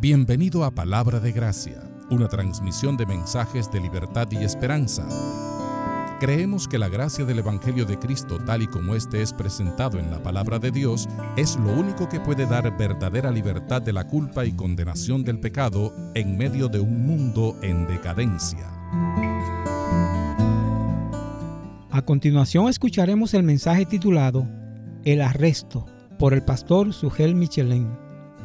Bienvenido a Palabra de Gracia, una transmisión de mensajes de libertad y esperanza. Creemos que la gracia del Evangelio de Cristo, tal y como este es presentado en la Palabra de Dios, es lo único que puede dar verdadera libertad de la culpa y condenación del pecado en medio de un mundo en decadencia. A continuación escucharemos el mensaje titulado El Arresto, por el pastor Sugel Michelén.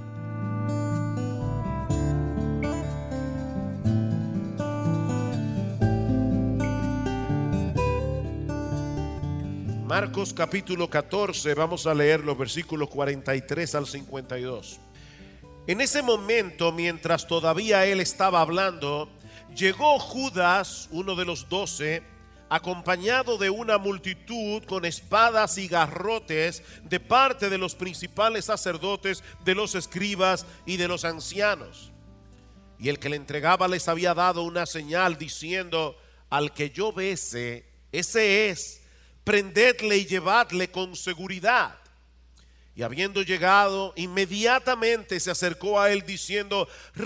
Marcos capítulo 14, vamos a leer los versículos 43 al 52. En ese momento, mientras todavía él estaba hablando, llegó Judas, uno de los 12, acompañado de una multitud con espadas y garrotes de parte de los principales sacerdotes, de los escribas y de los ancianos. Y el que le entregaba les había dado una señal diciendo: al que yo bese, ese es, prendedle y llevadle con seguridad. Y habiendo llegado, inmediatamente se acercó a él diciendo: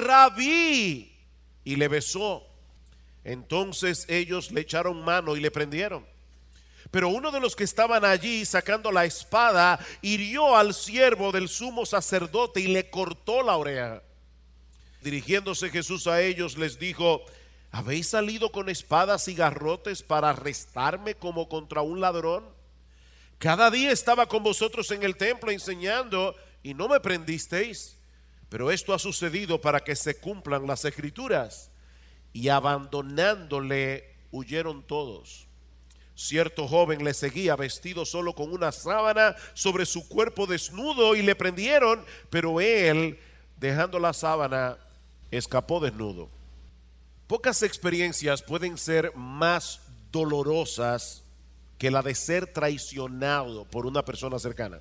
Rabí, y le besó. Entonces ellos le echaron mano y le prendieron. Pero uno de los que estaban allí, sacando la espada, hirió al siervo del sumo sacerdote y le cortó la oreja. Dirigiéndose Jesús a ellos, les dijo: ¿habéis salido con espadas y garrotes para arrestarme como contra un ladrón? Cada día estaba con vosotros en el templo enseñando y no me prendisteis. Pero esto ha sucedido para que se cumplan las escrituras. Y abandonándole, huyeron todos. Cierto joven le seguía vestido solo con una sábana sobre su cuerpo desnudo y le prendieron, pero él, dejando la sábana, escapó desnudo. Pocas experiencias pueden ser más dolorosas que la de ser traicionado por una persona cercana.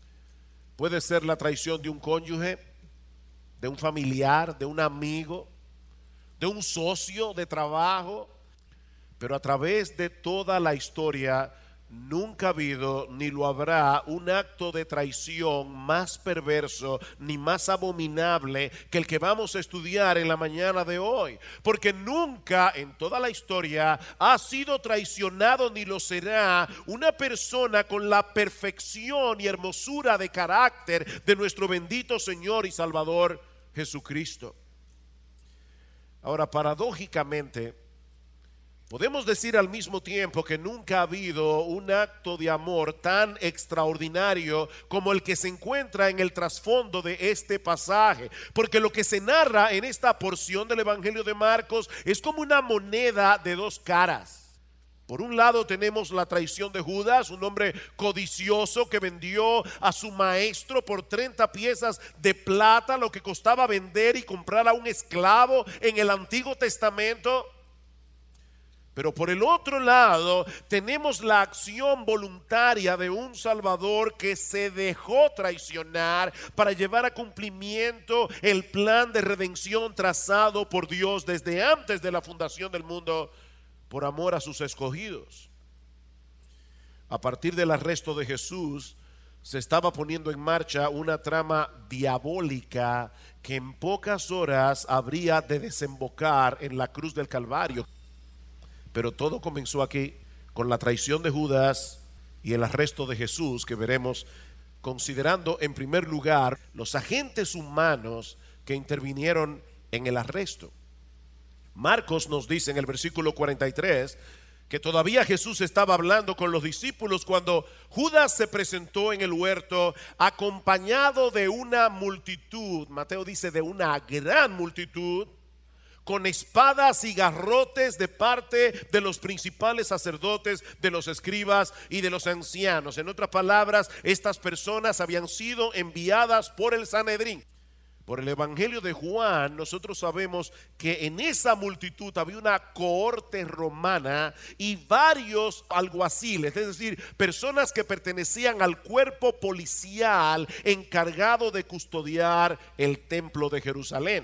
Puede ser la traición de un cónyuge, de un familiar, de un amigo, de un socio de trabajo, pero a través de toda la historia nunca ha habido ni lo habrá un acto de traición más perverso ni más abominable que el que vamos a estudiar en la mañana de hoy, porque nunca en toda la historia ha sido traicionado ni lo será una persona con la perfección y hermosura de carácter de nuestro bendito Señor y Salvador Jesucristo. Ahora, paradójicamente, podemos decir al mismo tiempo que nunca ha habido un acto de amor tan extraordinario como el que se encuentra en el trasfondo de este pasaje, porque lo que se narra en esta porción del Evangelio de Marcos es como una moneda de dos caras. Por un lado tenemos la traición de Judas, un hombre codicioso que vendió a su maestro por 30 piezas de plata, lo que costaba vender y comprar a un esclavo en el Antiguo Testamento. Pero por el otro lado tenemos la acción voluntaria de un Salvador que se dejó traicionar para llevar a cumplimiento el plan de redención trazado por Dios desde antes de la fundación del mundo, por amor a sus escogidos. A partir del arresto de Jesús, se estaba poniendo en marcha una trama diabólica que en pocas horas habría de desembocar en la cruz del Calvario. Pero todo comenzó aquí con la traición de Judas y el arresto de Jesús, que veremos, considerando en primer lugar los agentes humanos que intervinieron en el arresto. Marcos nos dice en el versículo 43 que todavía Jesús estaba hablando con los discípulos cuando Judas se presentó en el huerto acompañado de una multitud. Mateo dice de una gran multitud, con espadas y garrotes de parte de los principales sacerdotes, de los escribas y de los ancianos. En otras palabras, estas personas habían sido enviadas por el Sanedrín. Por el Evangelio de Juan, nosotros sabemos que en esa multitud había una cohorte romana y varios alguaciles, es decir, personas que pertenecían al cuerpo policial encargado de custodiar el templo de Jerusalén.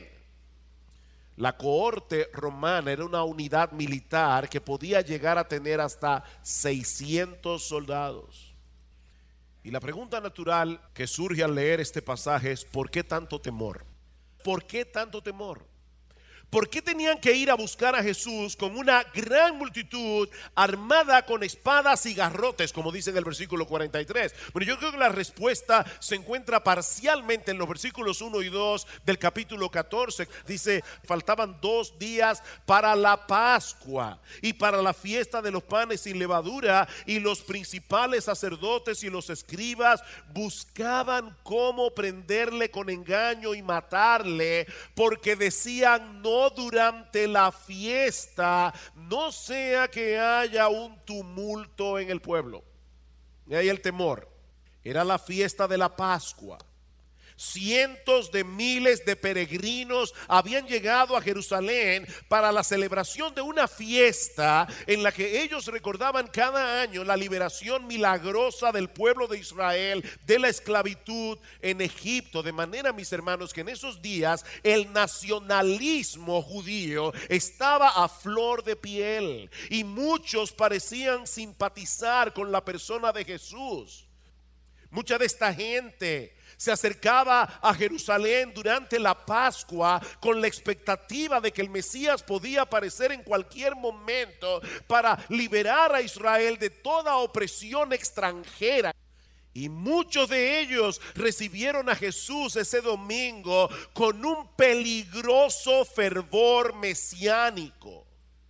La cohorte romana era una unidad militar que podía llegar a tener hasta 600 soldados. Y la pregunta natural que surge al leer este pasaje es: ¿por qué tanto temor? ¿por qué tanto temor? ¿Por qué tenían que ir a buscar a Jesús con una gran multitud armada con espadas y garrotes, como dice en el versículo 43? Bueno, yo creo que la respuesta se encuentra parcialmente en los versículos 1 y 2 del capítulo 14. Dice, faltaban 2 días para la Pascua y para la fiesta de los panes sin levadura, y los principales sacerdotes y los escribas buscaban cómo prenderle con engaño y matarle, porque decían, no durante la fiesta, no sea que haya un tumulto en el pueblo. Y ahí el temor. Era la fiesta de la Pascua. Cientos de miles de peregrinos habían llegado a Jerusalén para la celebración de una fiesta en la que ellos recordaban cada año la liberación milagrosa del pueblo de Israel de la esclavitud en Egipto. De manera, mis hermanos, que en esos días el nacionalismo judío estaba a flor de piel y muchos parecían simpatizar con la persona de Jesús. Mucha de esta gente se acercaba a Jerusalén durante la Pascua con la expectativa de que el Mesías podía aparecer en cualquier momento para liberar a Israel de toda opresión extranjera. Y muchos de ellos recibieron a Jesús ese domingo con un peligroso fervor mesiánico.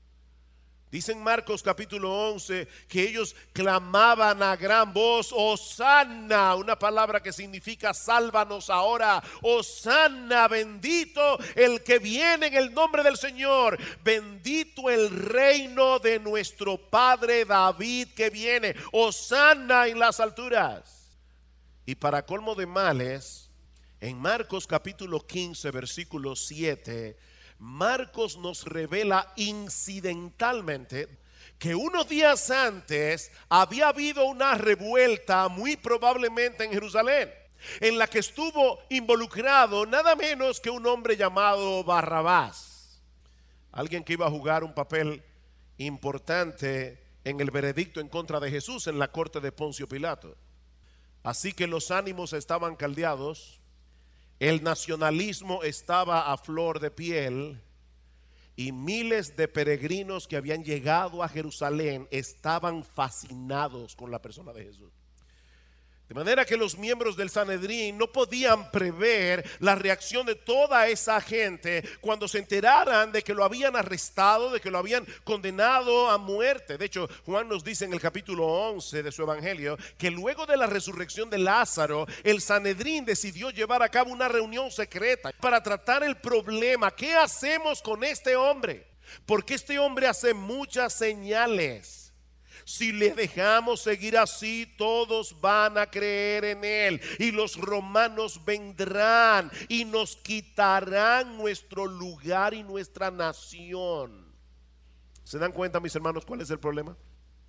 Dice en Marcos capítulo 11 que ellos clamaban a gran voz, Hosanna, una palabra que significa sálvanos ahora. Hosanna, bendito el que viene en el nombre del Señor. Bendito el reino de nuestro Padre David que viene. Hosanna en las alturas. Y para colmo de males, en Marcos capítulo 15 versículo 7, Marcos nos revela incidentalmente que unos días antes había habido una revuelta, muy probablemente en Jerusalén, en la que estuvo involucrado nada menos que un hombre llamado Barrabás, alguien que iba a jugar un papel importante en el veredicto en contra de Jesús en la corte de Poncio Pilato. Así que los ánimos estaban caldeados. El nacionalismo estaba a flor de piel y miles de peregrinos que habían llegado a Jerusalén estaban fascinados con la persona de Jesús. De manera que los miembros del Sanedrín no podían prever la reacción de toda esa gente cuando se enteraran de que lo habían arrestado, de que lo habían condenado a muerte. De hecho, Juan nos dice en el capítulo 11 de su evangelio que luego de la resurrección de Lázaro, el Sanedrín decidió llevar a cabo una reunión secreta para tratar el problema. ¿Qué hacemos con este hombre? Porque este hombre hace muchas señales. Si le dejamos seguir así, todos van a creer en él, y los romanos vendrán y nos quitarán nuestro lugar y nuestra nación. ¿Se dan cuenta, mis hermanos, cuál es el problema?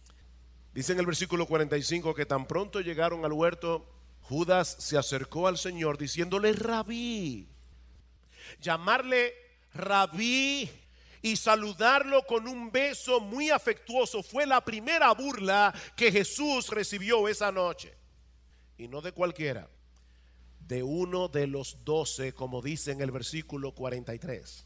Dice en el versículo 45 que tan pronto llegaron al huerto, Judas se acercó al Señor diciéndole Rabí. Llamarle Rabí y saludarlo con un beso muy afectuoso fue la primera burla que Jesús recibió esa noche. Y no de cualquiera, de uno de los 12, como dice en el versículo 43.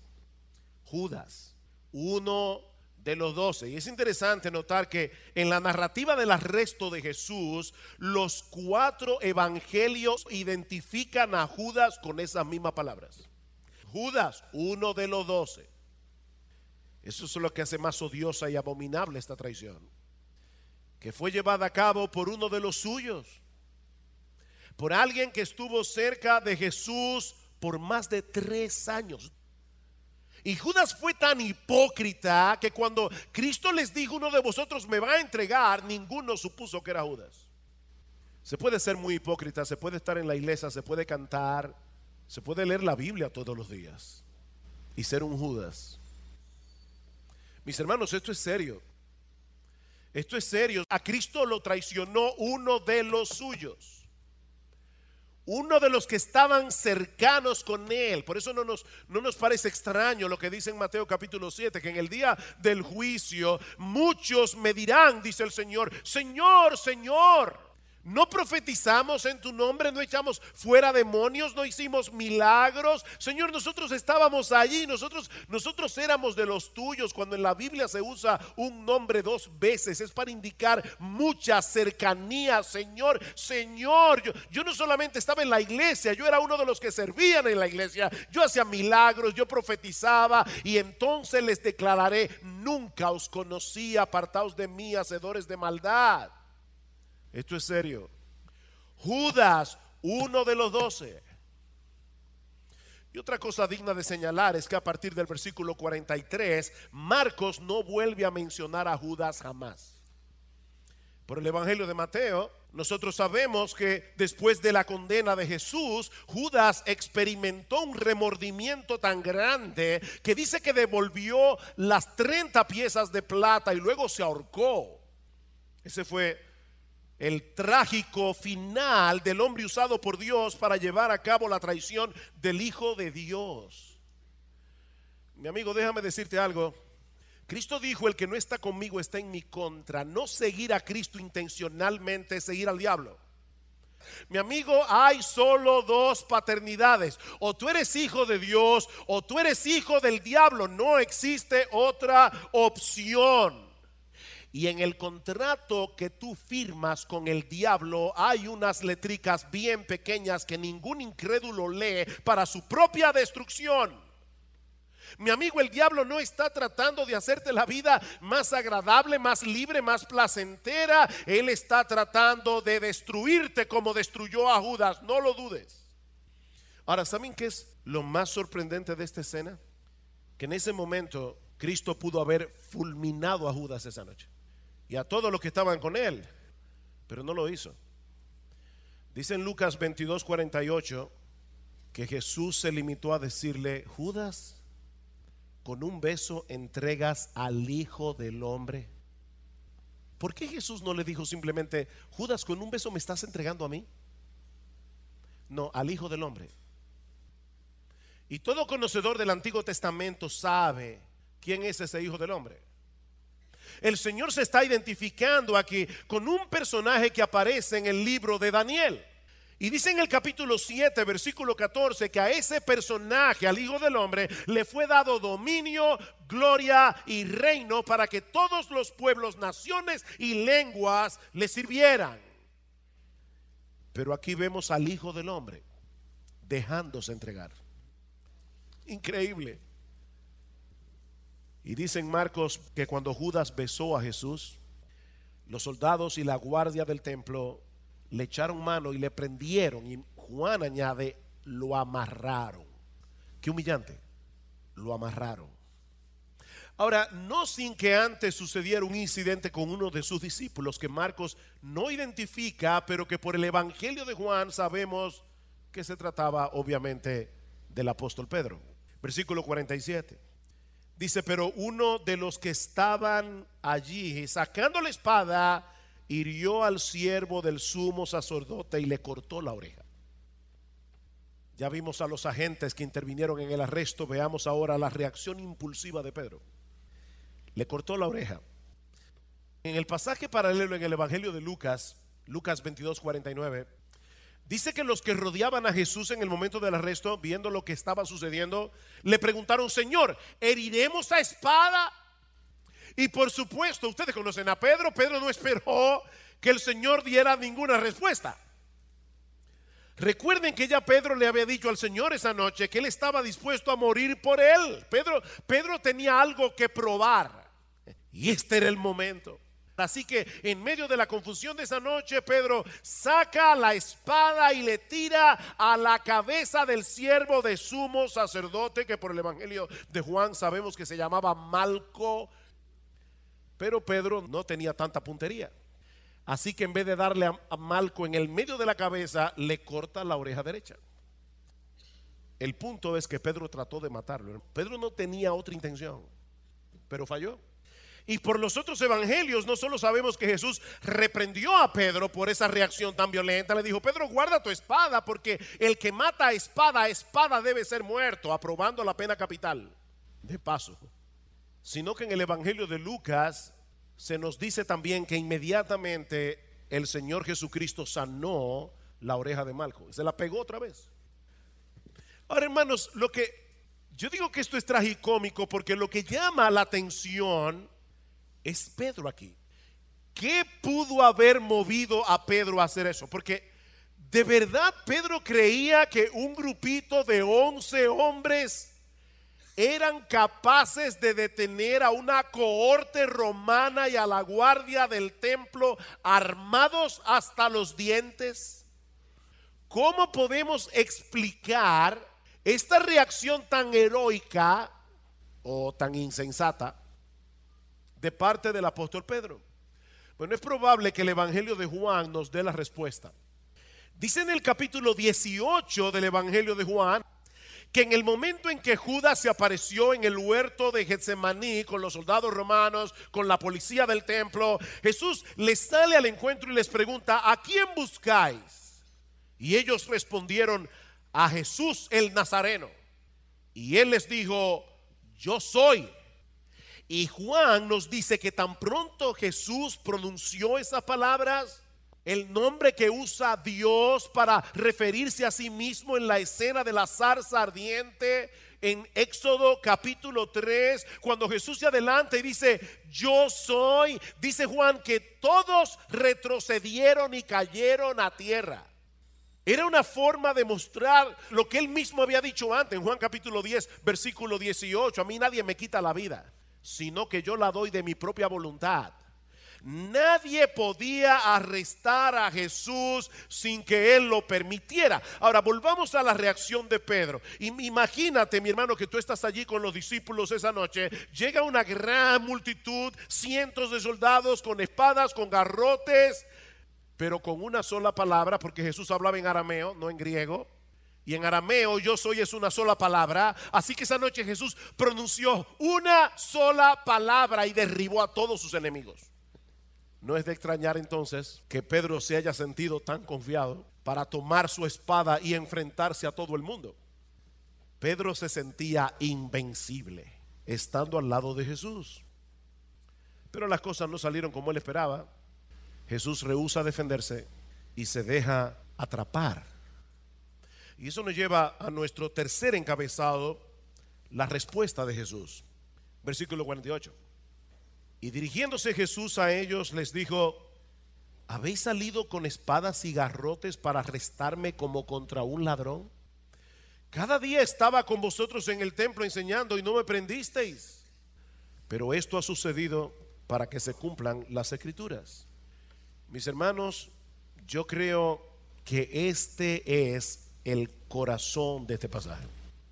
Judas, uno de los 12. Y es interesante notar que en la narrativa del arresto de Jesús, los 4 evangelios identifican a Judas con esas mismas palabras. Judas, uno de los 12. Eso es lo que hace más odiosa y abominable esta traición, que fue llevada a cabo por uno de los suyos, por alguien que estuvo cerca de Jesús por más de 3 años. Y Judas fue tan hipócrita que cuando Cristo les dijo, uno de vosotros me va a entregar, ninguno supuso que era Judas. Se puede ser muy hipócrita, se puede estar en la iglesia, se puede cantar, se puede leer la Biblia todos los días y ser un Judas. Mis hermanos, esto es serio. Esto es serio. A Cristo lo traicionó uno de los suyos, uno de los que estaban cercanos con él. Por eso no nos parece extraño lo que dice en Mateo capítulo 7, que en el día del juicio muchos me dirán, dice el Señor, Señor, Señor. No profetizamos en tu nombre, no echamos fuera demonios, no hicimos milagros. Señor, nosotros estábamos allí, nosotros éramos de los tuyos. Cuando en la Biblia se usa un nombre 2 veces es para indicar mucha cercanía. Señor, yo no solamente estaba en la iglesia, yo era uno de los que servían en la iglesia. Yo hacía milagros, yo profetizaba, y entonces les declararé: nunca os conocí, apartaos de mí, hacedores de maldad. Esto es serio. Judas, uno de los 12. Y otra cosa digna de señalar es que a partir del versículo 43, Marcos no vuelve a mencionar a Judas jamás. Por el Evangelio de Mateo, nosotros sabemos que después de la condena de Jesús, Judas experimentó un remordimiento tan grande que dice que devolvió las 30 piezas de plata y luego se ahorcó. Ese fue el trágico final del hombre usado por Dios para llevar a cabo la traición del Hijo de Dios. Mi amigo, déjame decirte algo. Cristo dijo: el que no está conmigo está en mi contra. No seguir a Cristo intencionalmente es seguir al diablo. Mi amigo, hay solo 2 paternidades: o tú eres hijo de Dios o tú eres hijo del diablo. No existe otra opción. Y en el contrato que tú firmas con el diablo hay unas letricas bien pequeñas que ningún incrédulo lee para su propia destrucción. Mi amigo, el diablo no está tratando de hacerte la vida más agradable, más libre, más placentera. Él está tratando de destruirte como destruyó a Judas, no lo dudes. Ahora, ¿saben qué es lo más sorprendente de esta escena? Que en ese momento Cristo pudo haber fulminado a Judas esa noche y a todos los que estaban con él, pero no lo hizo. Dice en Lucas 22:48 que Jesús se limitó a decirle: Judas, con un beso entregas al Hijo del Hombre. ¿Por qué Jesús no le dijo simplemente: Judas, con un beso me estás entregando a mí? No, al Hijo del Hombre. Y todo conocedor del Antiguo Testamento sabe quién es ese Hijo del Hombre. El Señor se está identificando aquí con un personaje que aparece en el libro de Daniel. Y dice en el capítulo 7, versículo 14, que a ese personaje, al Hijo del Hombre, le fue dado dominio, gloria y reino para que todos los pueblos, naciones y lenguas le sirvieran. Pero aquí vemos al Hijo del Hombre dejándose entregar. Increíble. Y dice en Marcos que cuando Judas besó a Jesús, los soldados y la guardia del templo le echaron mano y le prendieron. Y Juan añade: lo amarraron. Qué humillante. Lo amarraron. Ahora, no sin que antes sucediera un incidente con uno de sus discípulos que Marcos no identifica, pero que por el Evangelio de Juan sabemos que se trataba obviamente del apóstol Pedro. Versículo 47. Dice: pero uno de los que estaban allí, sacando la espada, hirió al siervo del sumo sacerdote y le cortó la oreja. Ya vimos a los agentes que intervinieron en el arresto. Veamos ahora la reacción impulsiva de Pedro. Le cortó la oreja. En el pasaje paralelo en el Evangelio de Lucas 22:49, dice que los que rodeaban a Jesús en el momento del arresto, viendo lo que estaba sucediendo, le preguntaron: Señor, ¿heriremos a espada? Y por supuesto, ustedes conocen a Pedro. Pedro no esperó que el Señor diera ninguna respuesta. Recuerden que ya Pedro le había dicho al Señor esa noche que él estaba dispuesto a morir por él. Pedro tenía algo que probar, y este era el momento. Así que en medio de la confusión de esa noche, Pedro saca la espada y le tira a la cabeza del siervo de sumo sacerdote, que por el Evangelio de Juan sabemos que se llamaba Malco. Pero Pedro no tenía tanta puntería, así que en vez de darle a Malco en el medio de la cabeza, le corta la oreja derecha. El punto es que Pedro trató de matarlo. Pedro no tenía otra intención, pero falló. Y por los otros evangelios no solo sabemos que Jesús reprendió a Pedro por esa reacción tan violenta. Le dijo: Pedro, guarda tu espada, porque el que mata a espada debe ser muerto, aprobando la pena capital. De paso, sino que en el Evangelio de Lucas se nos dice también que inmediatamente el Señor Jesucristo sanó la oreja de Malco. Se la pegó otra vez. Ahora, hermanos, yo digo que esto es tragicómico porque lo que llama la atención es Pedro aquí. ¿Qué pudo haber movido a Pedro a hacer eso? Porque de verdad Pedro creía que un grupito de 11 hombres eran capaces de detener a una cohorte romana y a la guardia del templo armados hasta los dientes. ¿Cómo podemos explicar esta reacción tan heroica o tan insensata de parte del apóstol Pedro? Bueno, es probable que el Evangelio de Juan nos dé la respuesta. Dice en el capítulo 18 del Evangelio de Juan que en el momento en que Judas se apareció en el huerto de Getsemaní con los soldados romanos, con la policía del templo, Jesús les sale al encuentro y les pregunta: ¿a quién buscáis? Y ellos respondieron: a Jesús el Nazareno. Y él les dijo: yo soy. Y Juan nos dice que tan pronto Jesús pronunció esas palabras, el nombre que usa Dios para referirse a sí mismo en la escena de la zarza ardiente en Éxodo capítulo 3, cuando Jesús se adelanta y dice: yo soy, dice Juan que todos retrocedieron y cayeron a tierra. Era una forma de mostrar lo que él mismo había dicho antes en Juan capítulo 10 versículo 18: a mí nadie me quita la vida, sino que yo la doy de mi propia voluntad. Nadie podía arrestar a Jesús sin que él lo permitiera. Ahora volvamos a la reacción de Pedro. Imagínate, mi hermano, que tú estás allí con los discípulos esa noche. Llega una gran multitud, cientos de soldados con espadas, con garrotes, pero con una sola palabra, porque Jesús hablaba en arameo, no en griego. Y en arameo yo soy es una sola palabra. Así que esa noche Jesús pronunció una sola palabra y derribó a todos sus enemigos. No es de extrañar entonces que Pedro se haya sentido tan confiado para tomar su espada y enfrentarse a todo el mundo. Pedro se sentía invencible estando al lado de Jesús. Pero las cosas no salieron como él esperaba. Jesús rehúsa defenderse y se deja atrapar. Y eso nos lleva a nuestro tercer encabezado, la respuesta de Jesús. Versículo 48. Y dirigiéndose Jesús a ellos les dijo: ¿habéis salido con espadas y garrotes para arrestarme como contra un ladrón? Cada día estaba con vosotros en el templo enseñando y no me prendisteis. Pero esto ha sucedido para que se cumplan las escrituras. Mis hermanos, yo creo que este es el corazón de este pasaje.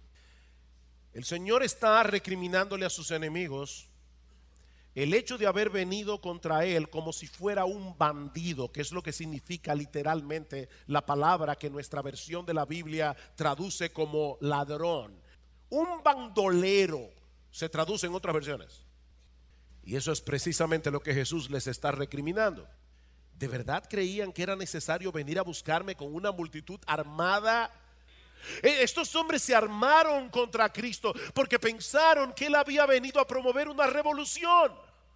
El Señor está recriminándole a sus enemigos el hecho de haber venido contra él como si fuera un bandido, que es lo que significa literalmente la palabra que nuestra versión de la Biblia traduce como ladrón. Un bandolero se traduce en otras versiones. Y eso es precisamente lo que Jesús les está recriminando. ¿De verdad creían que era necesario venir a buscarme con una multitud armada? Estos hombres se armaron contra Cristo porque pensaron que él había venido a promover una revolución.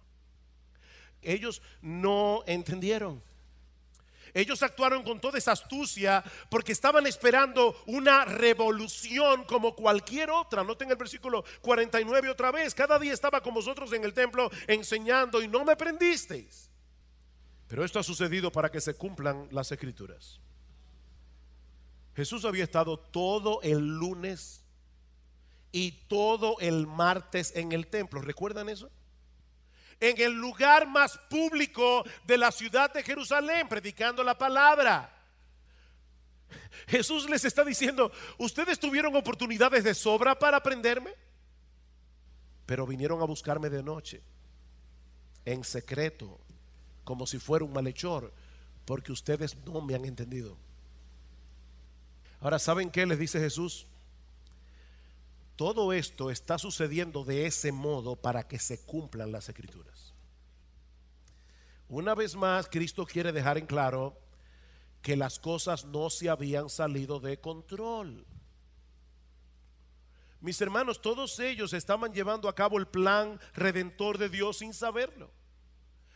Ellos no entendieron. Ellos actuaron con toda esa astucia porque estaban esperando una revolución como cualquier otra. Noten el versículo 49 otra vez: cada día estaba con vosotros en el templo enseñando y no me prendisteis. Pero esto ha sucedido para que se cumplan las escrituras. Jesús había estado todo el lunes y todo el martes en el templo. ¿Recuerdan eso? En el lugar más público de la ciudad de Jerusalén, predicando la palabra. Jesús les está diciendo: ustedes tuvieron oportunidades de sobra para prenderme, pero vinieron a buscarme de noche, en secreto, como si fuera un malhechor, porque ustedes no me han entendido. Ahora, ¿saben qué les dice Jesús? Todo esto está sucediendo de ese modo para que se cumplan las escrituras. Una vez más, Cristo quiere dejar en claro que las cosas no se habían salido de control. Mis hermanos, todos ellos estaban llevando a cabo el plan redentor de Dios sin saberlo.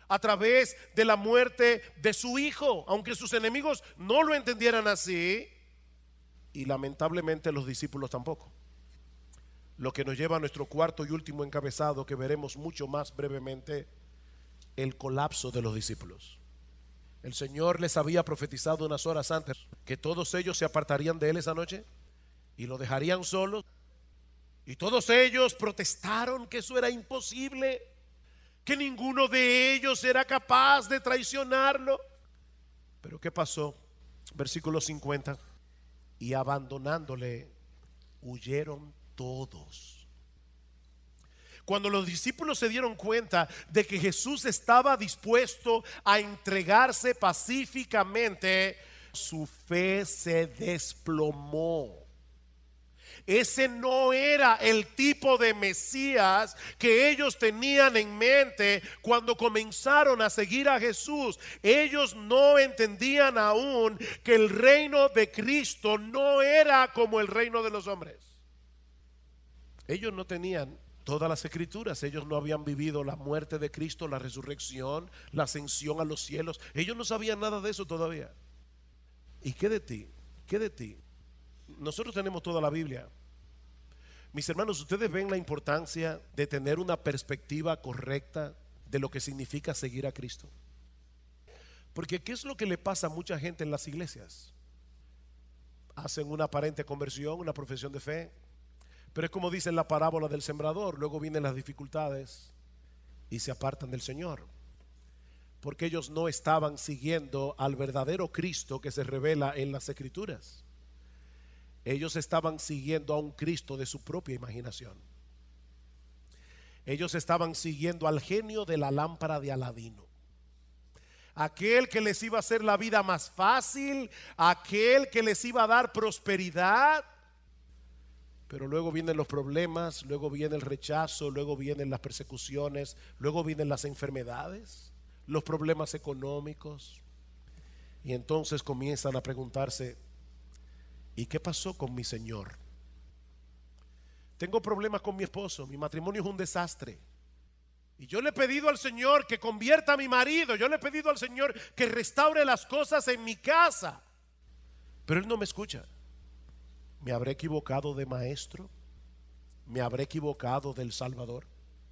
a través de la muerte de su hijo, aunque sus enemigos no lo entendieran así, y lamentablemente los discípulos tampoco. Lo que nos lleva a nuestro cuarto y último encabezado, que veremos mucho más brevemente: el colapso de los discípulos. El Señor les había profetizado unas horas antes que todos ellos se apartarían de él esa noche y lo dejarían solo. Y todos ellos protestaron que eso era imposible, que ninguno de ellos era capaz de traicionarlo. Pero ¿qué pasó? Versículo 50. Y abandonándole, huyeron todos. Cuando los discípulos se dieron cuenta de que Jesús estaba dispuesto a entregarse pacíficamente, su fe se desplomó. Ese no era el tipo de Mesías que ellos tenían en mente cuando comenzaron a seguir a Jesús. Ellos no entendían aún que el reino de Cristo no era como el reino de los hombres. Ellos no tenían todas las escrituras, ellos no habían vivido la muerte de Cristo, la resurrección, la ascensión a los cielos. Ellos no sabían nada de eso todavía. ¿Y qué de ti? ¿Qué de ti? Nosotros tenemos toda la Biblia. Mis hermanos, ustedes ven la importancia de tener una perspectiva correcta de lo que significa seguir a Cristo. Porque ¿qué es lo que le pasa a mucha gente en las iglesias? Hacen una aparente conversión, una profesión de fe, pero es como dice en la parábola del sembrador: luego vienen las dificultades y se apartan del Señor, porque ellos no estaban siguiendo al verdadero Cristo que se revela en las Escrituras. Ellos estaban siguiendo a un Cristo de su propia imaginación. Ellos estaban siguiendo al genio de la lámpara de Aladino, aquel que les iba a hacer la vida más fácil, aquel que les iba a dar prosperidad. Pero luego vienen los problemas, luego viene el rechazo, luego vienen las persecuciones, luego vienen las enfermedades, los problemas económicos. Y entonces comienzan a preguntarse: ¿y qué pasó con mi Señor? Tengo problemas con mi esposo, mi matrimonio es un desastre. Y yo le he pedido al Señor que convierta a mi marido, yo le he pedido al Señor que restaure las cosas en mi casa, pero Él no me escucha. ¿Me habré equivocado de maestro? ¿Me habré equivocado del Salvador?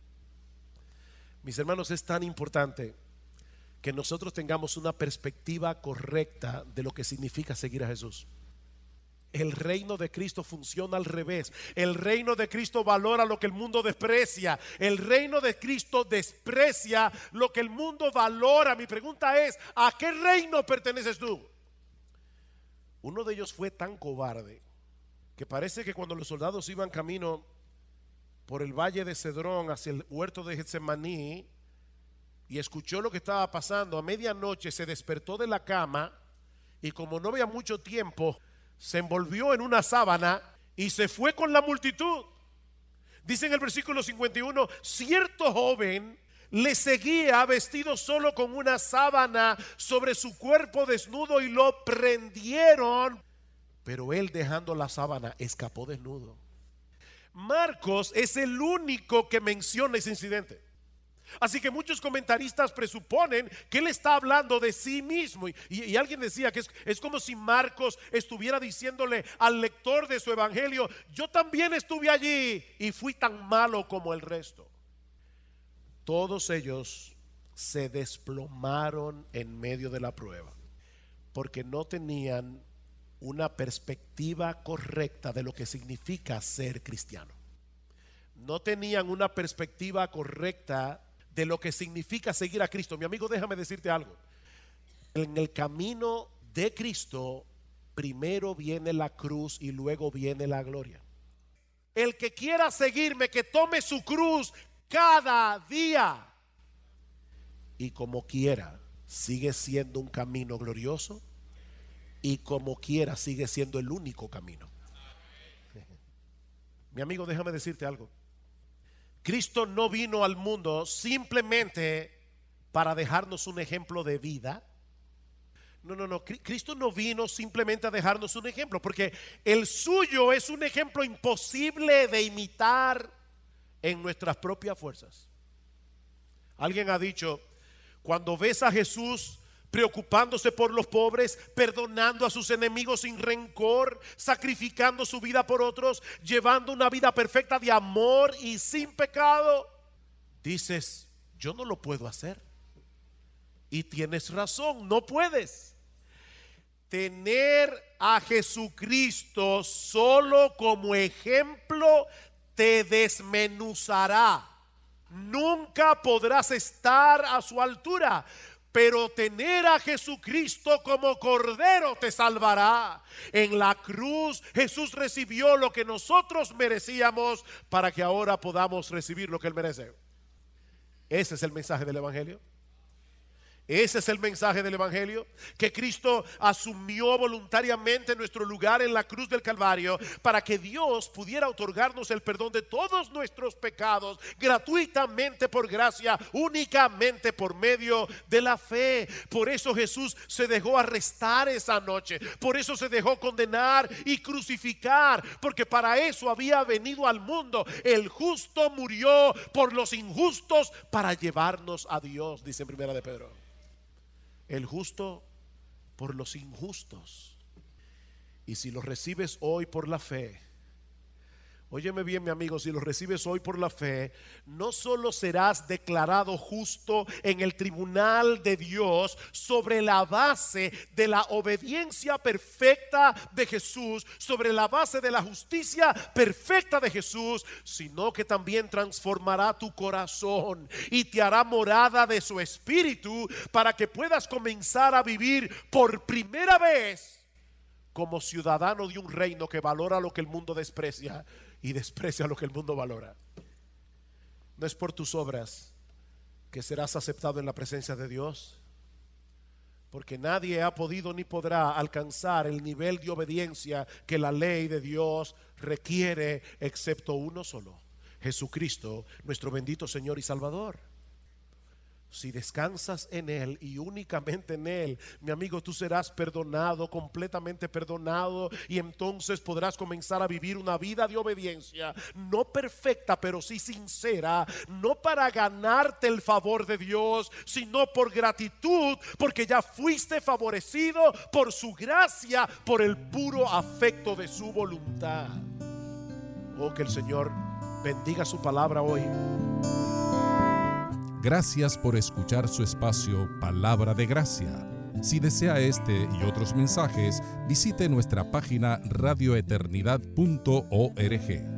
Mis hermanos, es tan importante que nosotros tengamos una perspectiva correcta de lo que significa seguir a Jesús. El reino de Cristo funciona al revés. El reino de Cristo valora lo que el mundo desprecia. El reino de Cristo desprecia lo que el mundo valora. Mi pregunta es: ¿a qué reino perteneces tú? Uno de ellos fue tan cobarde que parece que cuando los soldados iban camino por el valle de Cedrón hacia el huerto de Getsemaní y escuchó lo que estaba pasando, a medianoche se despertó de la cama y, como no había mucho tiempo, se envolvió en una sábana y se fue con la multitud. Dice en el versículo 51: cierto joven le seguía vestido solo con una sábana sobre su cuerpo desnudo y lo prendieron, pero él, dejando la sábana, escapó desnudo. Marcos es el único que menciona ese incidente. Así que muchos comentaristas presuponen que él está hablando de sí mismo. Y alguien decía que es como si Marcos estuviera diciéndole al lector de su evangelio: yo también estuve allí y fui tan malo como el resto. Todos ellos se desplomaron en medio de la prueba porque no tenían una perspectiva correcta de lo que significa ser cristiano. No tenían una perspectiva correcta de lo que significa seguir a Cristo. Mi amigo, déjame decirte algo. En el camino de Cristo, primero viene la cruz y luego viene la gloria. El que quiera seguirme, que tome su cruz cada día. Y como quiera, sigue siendo un camino glorioso. Y como quiera, sigue siendo el único camino. Mi amigo, déjame decirte algo. Cristo no vino al mundo simplemente para dejarnos un ejemplo de vida. No. Cristo no vino simplemente a dejarnos un ejemplo, porque el suyo es un ejemplo imposible de imitar en nuestras propias fuerzas. Alguien ha dicho: Cuando ves a Jesús preocupándose por los pobres, perdonando a sus enemigos sin rencor, sacrificando su vida por otros, llevando una vida perfecta de amor y sin pecado, dices, yo no lo puedo hacer. Y tienes razón, no puedes. Tener a Jesucristo solo como ejemplo te desmenuzará. Nunca podrás estar a su altura. Pero tener a Jesucristo como Cordero te salvará. En la cruz Jesús recibió lo que nosotros merecíamos para que ahora podamos recibir lo que Él merece. Ese es el mensaje del Evangelio. Ese es el mensaje del Evangelio, que Cristo asumió voluntariamente nuestro lugar en la cruz del Calvario para que Dios pudiera otorgarnos el perdón de todos nuestros pecados gratuitamente por gracia, únicamente por medio de la fe. Por eso Jesús se dejó arrestar esa noche, por eso se dejó condenar y crucificar, porque para eso había venido al mundo. El justo murió por los injustos para llevarnos a Dios, dice en Primera de Pedro. El justo por los injustos. Y si los recibes hoy por la fe, óyeme bien, mi amigo, si los recibes hoy por la fe, no solo serás declarado justo en el tribunal de Dios sobre la base de la obediencia perfecta de Jesús, sobre la base de la justicia perfecta de Jesús, sino que también transformará tu corazón y te hará morada de su espíritu para que puedas comenzar a vivir por primera vez como ciudadano de un reino que valora lo que el mundo desprecia y desprecia lo que el mundo valora. No es por tus obras que serás aceptado en la presencia de Dios, porque nadie ha podido ni podrá alcanzar el nivel de obediencia que la ley de Dios requiere, excepto uno solo: Jesucristo, nuestro bendito Señor y Salvador. Si descansas en Él y únicamente en Él, mi amigo, tú serás perdonado, completamente perdonado, y entonces podrás comenzar a vivir una vida de obediencia, no perfecta, pero sí sincera, no para ganarte el favor de Dios, sino por gratitud, porque ya fuiste favorecido por su gracia, por el puro afecto de su voluntad. Oh, que el Señor bendiga su palabra hoy. Gracias por escuchar su espacio Palabra de Gracia. Si desea este y otros mensajes, visite nuestra página radioeternidad.org.